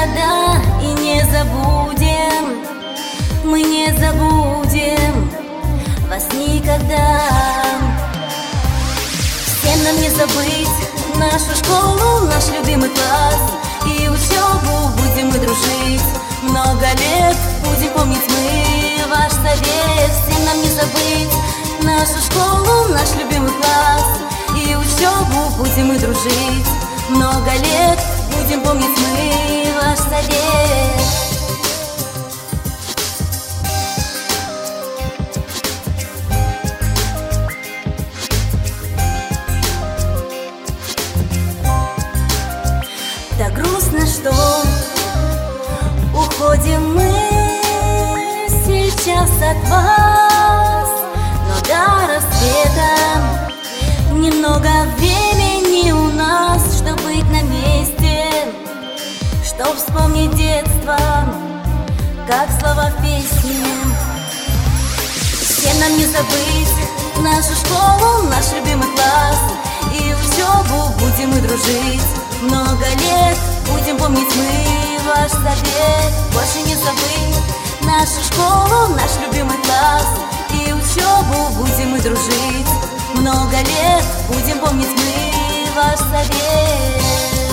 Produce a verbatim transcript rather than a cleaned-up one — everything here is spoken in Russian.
никогда и не забудем, мы не забудем вас никогда. Всем нам не забыть нашу школу, наш любимый класс, и учебу будем мы дружить. Много лет будем помнить мы ваш совет. Всем нам не забыть нашу школу, наш любимый класс, и учебу будем мы дружить. Много лет будем помнить мы ваш совет. Так грустно, что уходим мы сейчас от вас, но до рассвета немного времени у нас, чтобы быть на месте, чтоб вспомнить детство, как слова в песне. Всем нам не забыть нашу школу, наш любимый класс, и учебу будем мы дружить. Много лет будем помнить мы ваш совет. Больше не забыть нашу школу, наш любимый класс, и учебу будем мы дружить. Много лет будем помнить мы ваш совет.